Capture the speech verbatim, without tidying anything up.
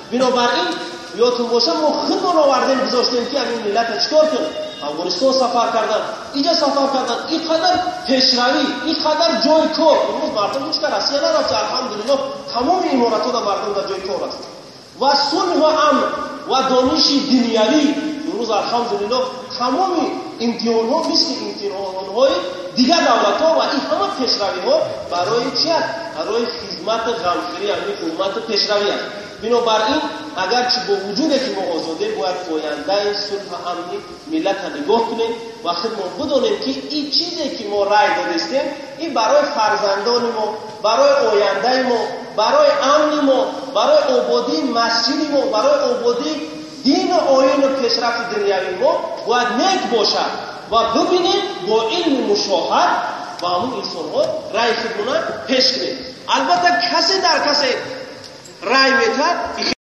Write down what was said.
بنابراین یادتون باشه ما خودمون آوردیم گذاشتیم که همین ملت چیکار کنیم. افغانستان سفر کردن، اینجا سفر کردن، اینقدر پیشروی، اینقدر جای کار. امروز مردم هیچ کار روسیه نرفته، الحمدلله تمام امارات ها مردم در جای کار هست و صلح و امن و دانش دنیوی. امروز الحمدلله تمام امتحان ها مثل امتحان های دیگر دولت ها و این همه پیشروی ها برای چی است؟ برای خدمت غمخوری همین امت پیشروی است. بنابراین اگرچه با وجود که ما آزاده باید آینده صلح و امنی ملت نگاه کنیم و خودمون بدانیم که این چیزی که ما رای دادیم این برای فرزندان ما، برای آینده ما، برای امن ما، برای آبادی مسجد ما، برای آبادی دین و آیین و پیشرفت دنیوی ما باید نیک باشد و ببینیم با علم مشاهد و همون انسان ها رای خودمون پیش کنیم. البته کسی در کسی رای میتر